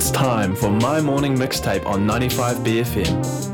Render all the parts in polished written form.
It's time for my morning mixtape on 95BFM.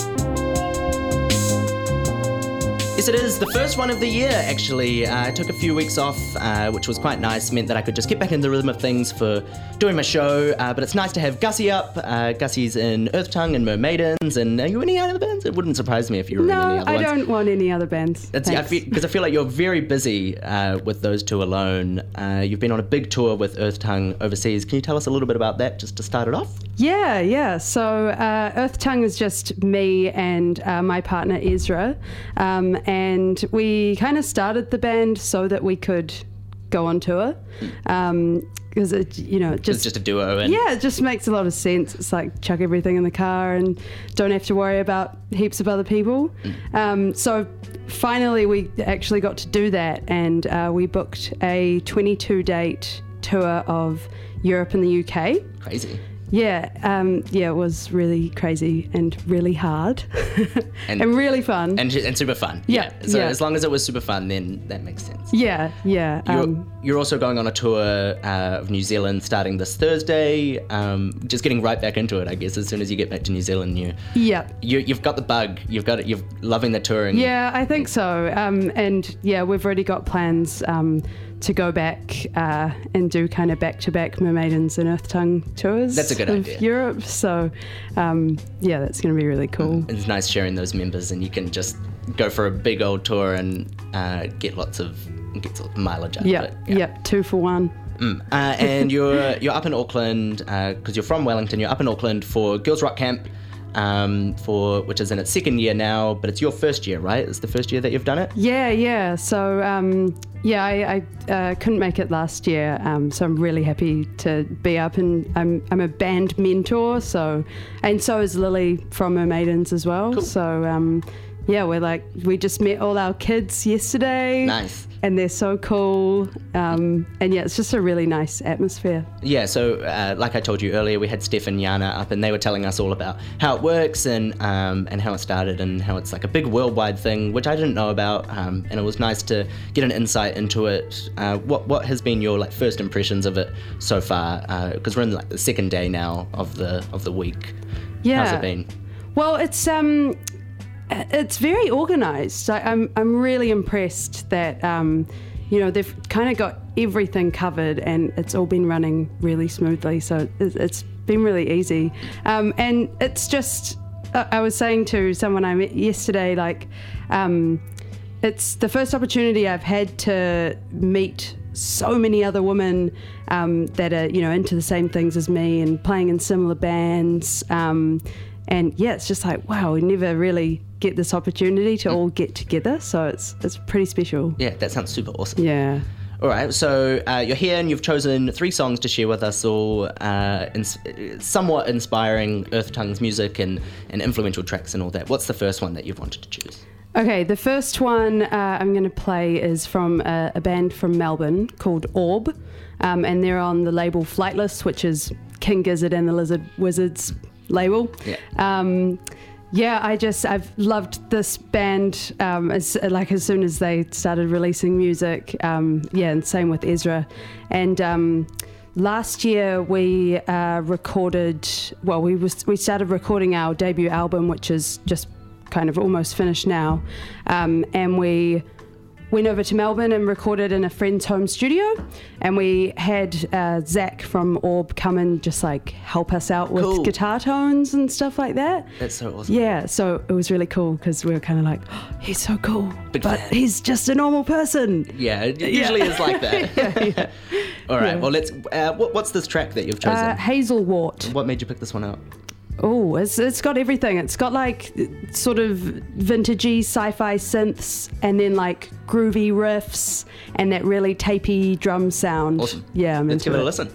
Yes, it is the first one of the year, actually. I took a few weeks off, which was quite nice. Meant that I could just get back in the rhythm of things for doing my show. But it's nice to have Gussie up. Gussie's in Earth Tongue and Mermaidens. And are you in any other bands? It wouldn't surprise me if you were in any other ones. No, I don't want any other bands. Because I feel like you're very busy with those two alone. You've been on a big tour with Earth Tongue overseas. Can you tell us a little bit about that, just to start it off? Yeah. So Earth Tongue is just me and my partner Ezra, and we kind of started the band so that we could go on tour, because it's just a duo. And it just makes a lot of sense. It's like chuck everything in the car and don't have to worry about heaps of other people. So finally we actually got to do that, and we booked a 22-date tour of Europe and the UK. Crazy. Yeah, it was really crazy and really hard and really fun. And super fun. Yeah. So as long as it was super fun, then that makes sense. Yeah. You're also going on a tour of New Zealand starting this Thursday. Just getting right back into it, I guess. As soon as you get back to New Zealand, you've got the bug. You've got it. You're loving the touring. Yeah, I think so. And we've already got plans to go back and do kind of back-to-back Mermaidens and Earth Tongue tours. That's a good idea. Europe. So that's going to be really cool. It's nice sharing those members, and you can just go for a big old tour and get lots of mileage out of it. Yep, 2 for 1. And you're up in Auckland because you're from Wellington. You're up in Auckland for Girls Rock Camp, which is in its second year now, but it's your first year, right? It's the first year that you've done it? Yeah. So I couldn't make it last year, so I'm really happy to be up, and I'm a band mentor, so is Lily from Mermaidens as well. Cool. So we just met all our kids yesterday. Nice. And they're so cool, and it's just a really nice atmosphere. Yeah, so like I told you earlier, we had Steph and Yana up, and they were telling us all about how it works and how it started and how it's like a big worldwide thing, which I didn't know about, and it was nice to get an insight into it. What has been your first impressions of it so far? Because we're in the second day now of the week. Yeah. How's it been? Well, it's very organised. I'm really impressed that they've kind of got everything covered, and it's all been running really smoothly. So it's been really easy, and it's just I was saying to someone I met yesterday, it's the first opportunity I've had to meet so many other women that are into the same things as me and playing in similar bands. It's just like, wow, we never really get this opportunity to all get together, so it's pretty special. Yeah, that sounds super awesome. Yeah. All right, so you're here and you've chosen 3 songs to share with us all, somewhat inspiring Earth Tongue's music and influential tracks and all that. What's the first one that you've wanted to choose? Okay, the first one I'm going to play is from a band from Melbourne called Orb, and they're on the label Flightless, which is King Gizzard and the Lizard Wizards label. Yeah. I've loved this band as soon as they started releasing music. And same with Ezra. And last year we recorded. Well, we started recording our debut album, which is just kind of almost finished now, and we went over to Melbourne and recorded in a friend's home studio, and we had Zach from Orb come and just help us out with guitar tones and stuff like that. That's so awesome. Yeah, so it was really cool because we were kind of like, oh, he's so cool, but he's just a normal person. Yeah, it usually is like that. Yeah. All right, well, let's. What's this track that you've chosen? Hazelwort. What made you pick this one out? Oh, it's got everything. It's got sort of vintagey sci-fi synths, and then groovy riffs and that really tapey drum sound. Awesome. Yeah, Let's give it a listen.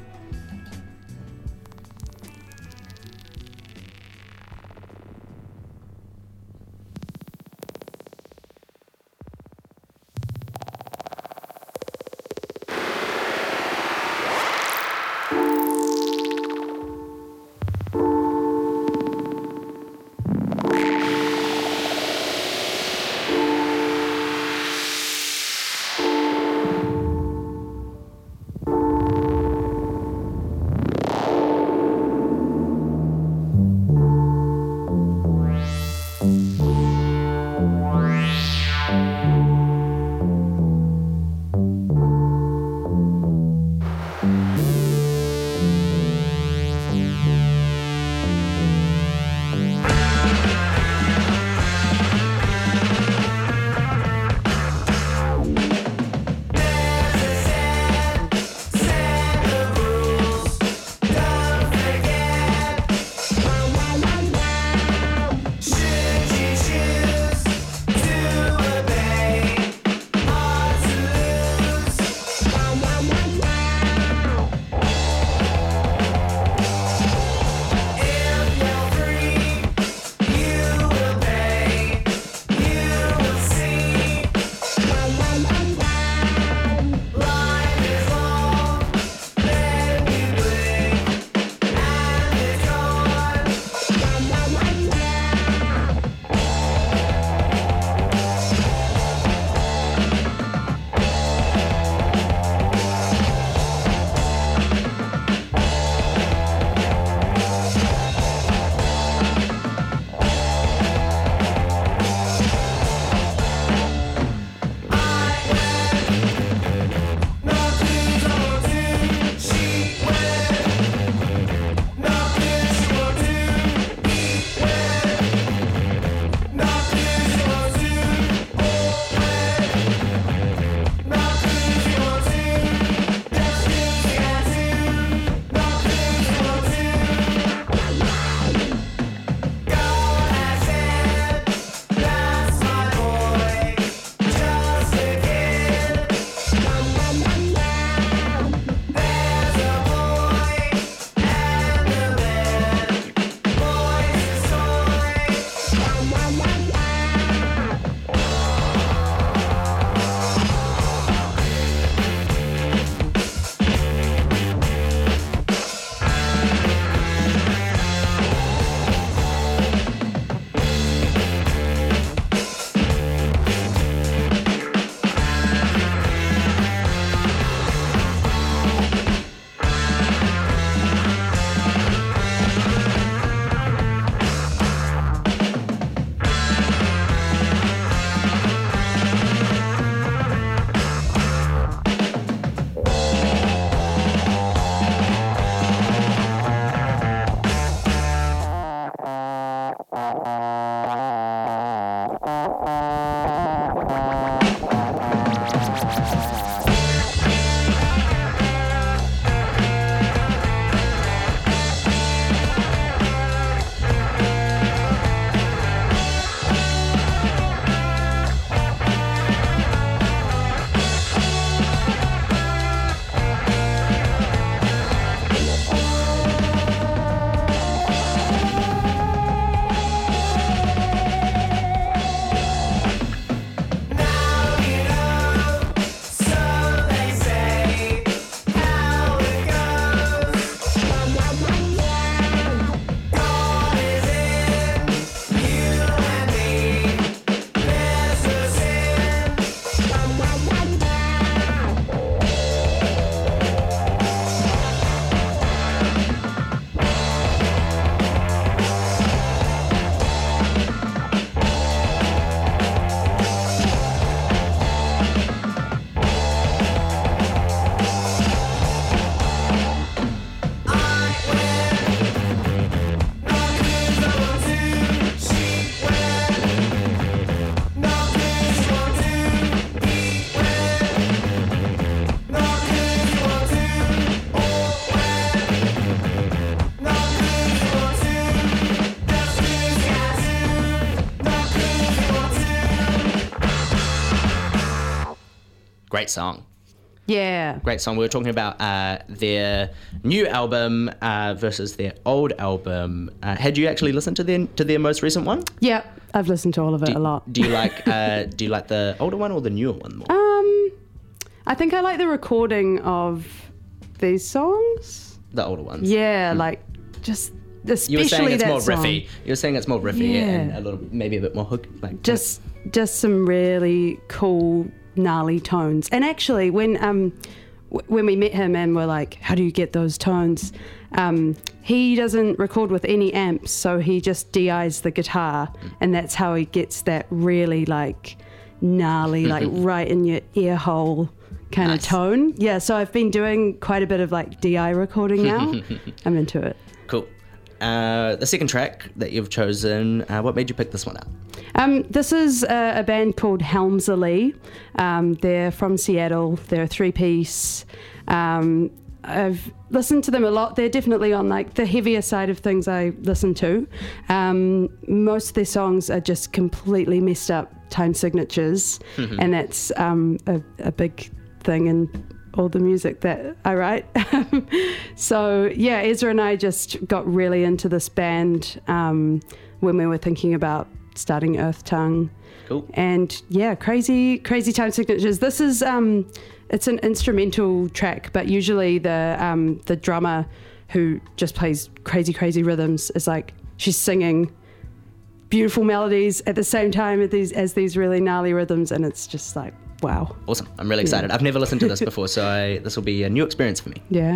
great song. Yeah. Great song. We were talking about their new album versus their old album. Had you actually listened to their most recent one? Yeah, I've listened to all of it a lot. Do you like the older one or the newer one more? I think I like the recording of these songs. The older ones. Yeah, like just especially you were saying it's that more song. riffy. You were saying it's more riffy Yeah. and a little, maybe a bit more hook. Like Just some really cool, gnarly tones. And actually, when we met him and we're like, how do you get those tones? He doesn't record with any amps, so he just DIs the guitar, and that's how he gets that really like gnarly, like right in your ear hole kind of tone. Yeah, so I've been doing quite a bit of like DI recording now. I'm into it. Cool. The second track that you've chosen, what made you pick this one up? This is a band called Helmsley. They're from Seattle. They're a three-piece. I've listened to them a lot. They're definitely on like the heavier side of things I listen to. Most of their songs are just completely messed up time signatures, and that's a big thing in all the music that I write. So yeah, Ezra and I just got really into this band when we were thinking about starting Earth Tongue. Cool. And yeah, crazy time signatures. This is it's an instrumental track, but usually the drummer who just plays crazy rhythms is like, she's singing beautiful melodies at the same time as these really gnarly rhythms, and it's just like, wow. Awesome. I'm really excited. I've never listened to this before, so this will be a new experience for me. Yeah.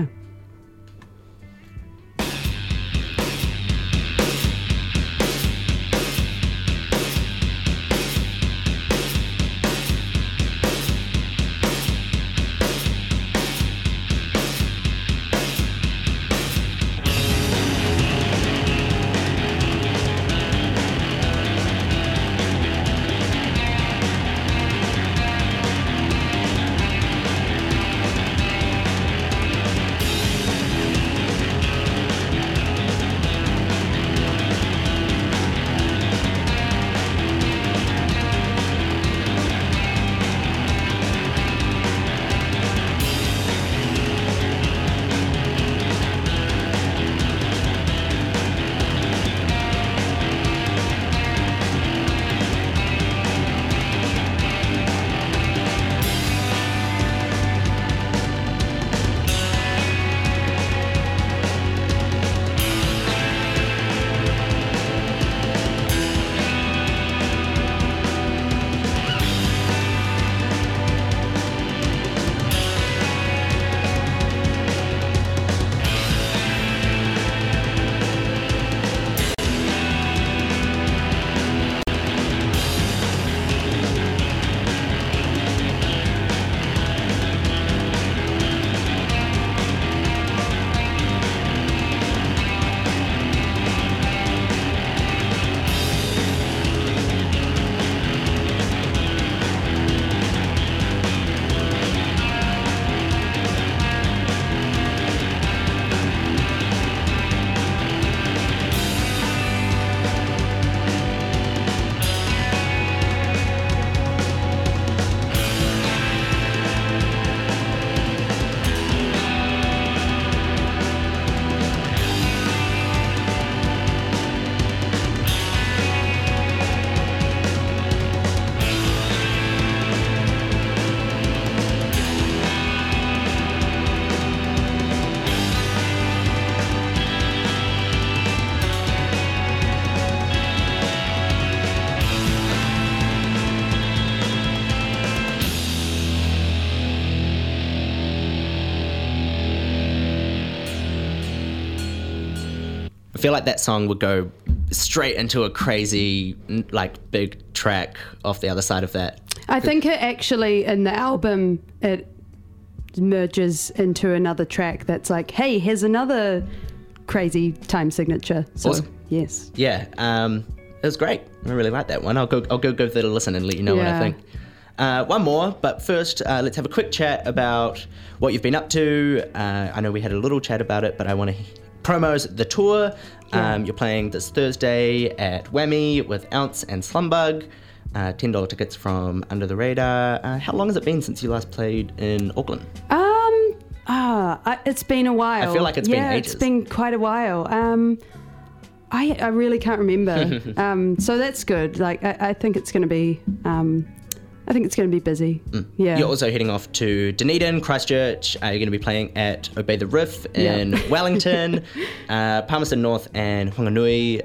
I feel like that song would go straight into a crazy, like, big track off the other side of that. I think it actually, in the album, it merges into another track that's like, hey, here's another crazy time signature. So, awesome. Yes. Yeah, it was great. I really like that one. I'll go give that a listen and let you know what I think. One more, but first, let's have a quick chat about what you've been up to. I know we had a little chat about it, but I want to promos the tour. You're playing this Thursday at Whammy with Ounce and Slumbug. $10 tickets from Under the Radar. How long has it been since you last played in Auckland? It's been a while. I feel like it's been ages. Yeah, it's been quite a while. I really can't remember. So that's good. Like I think it's going to be. I think it's going to be busy. Yeah. You're also heading off to Dunedin, Christchurch. You're going to be playing at Obey the Riff in Wellington, Palmerston North, and Whanganui.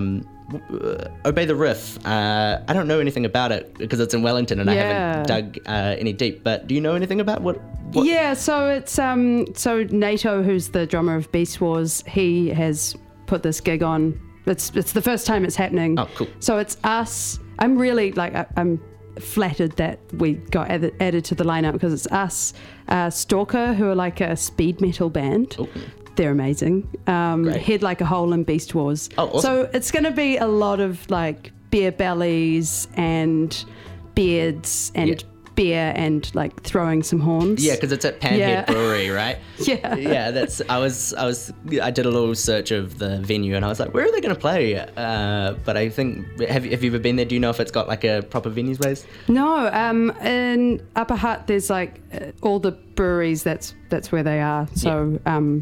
Obey the Riff. I don't know anything about it because it's in Wellington and I haven't dug any deep. But do you know anything about what? Yeah. So it's so Nato, who's the drummer of Beast Wars, he has put this gig on. It's the first time it's happening. Oh, cool. So it's us. I'm really I'm flattered that we got added to the lineup because it's us, Stalker, who are like a speed metal band. Ooh. They're amazing. Head Like a Hole in Beast Wars. Oh, awesome. So it's going to be a lot of like beer bellies and beards and beer and like throwing some horns. Yeah, because it's at Panhead Brewery, right? Yeah. Yeah, that's. I did a little search of the venue and I was like, where are they going to play? But I think, have you ever been there? Do you know if it's got like a proper venue space? No. In Upper Hutt, there's like all the breweries. That's where they are. So.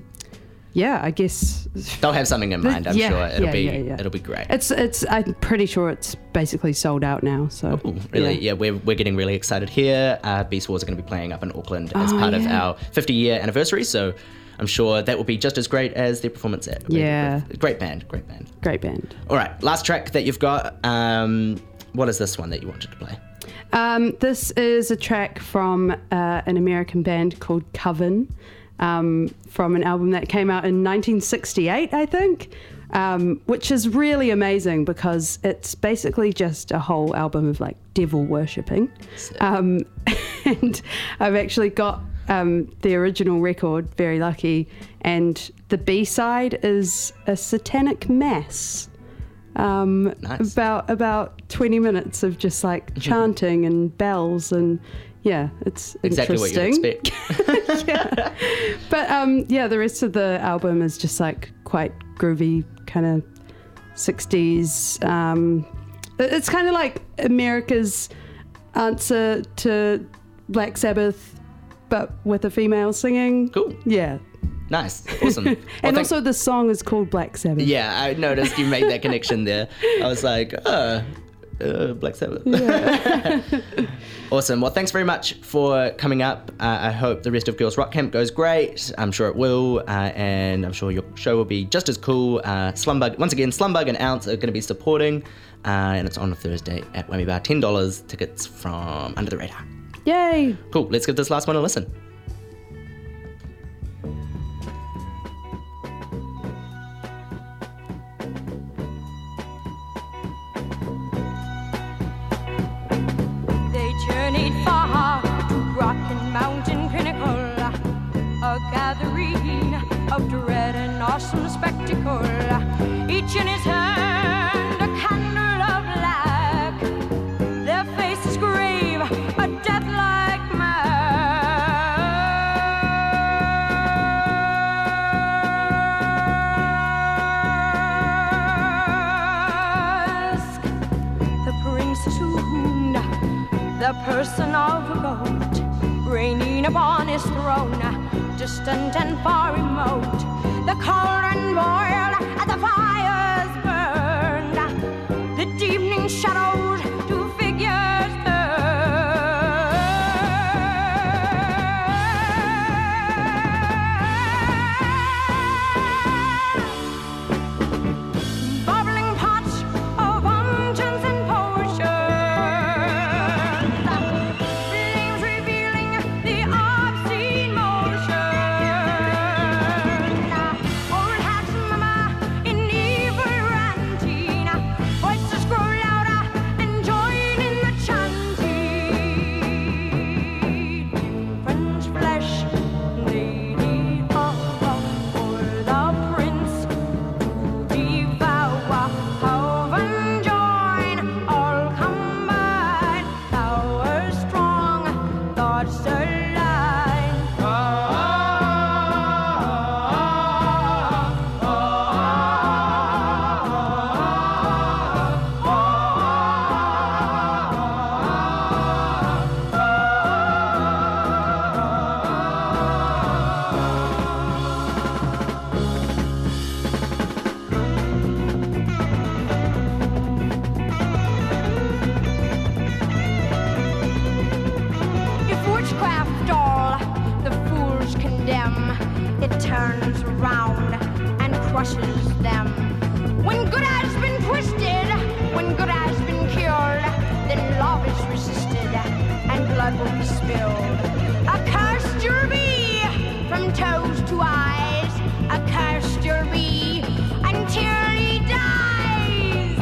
I guess they'll have something in mind. I'm sure it'll be great. It's. I'm pretty sure it's basically sold out now. So really, we're getting really excited here. Beast Wars are going to be playing up in Auckland as part of our 50-year anniversary. So I'm sure that will be just as great as their performance at. Great band. All right, last track that you've got. What is this one that you wanted to play? This is a track from an American band called Coven. From an album that came out in 1968, I think, which is really amazing because it's basically just a whole album of like devil worshipping. And I've actually got the original record, very lucky, and the B-side is a satanic mass. Nice. About 20 minutes of just like chanting and bells and it's exactly interesting. What you'd expect. But the rest of the album is just like quite groovy, kind of 60s. It's kind of like America's answer to Black Sabbath, but with a female singing. Cool. Yeah. Nice. Awesome. And also the song is called Black Sabbath. Yeah, I noticed you made that connection there. I was like, Black Sabbath. Yeah. Awesome. Well, thanks very much for coming up. I hope the rest of Girls Rock Camp goes great. I'm sure it will. And I'm sure your show will be just as cool. Slumbug, once again, Slumbug and Ounce are going to be supporting. And it's on a Thursday at Whammy Bar. $10 tickets from Under the Radar. Yay. Cool. Let's give this last one a listen. Journeyed far to Rocky Mountain pinnacle, a gathering of dread and awesome spectacle. Each in his hand a candle of black, their faces grave, a death-like mask. The prince assumed the person of a goat, reigning upon his throne, distant and far remote. The cauldron boiled and the fires burned, the evening shadowed two figures burn. Bubbling pots of unguents and potions, flames revealing the obscene motion. Old hats it turns around and crushes them. When good has been twisted, when good has been cured, then love is resisted and blood will be spilled. Accursed you'll be from toes to eyes, accursed you'll be until he dies.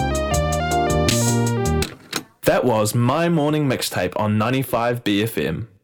That was My Morning Mixtape on 95 BFM.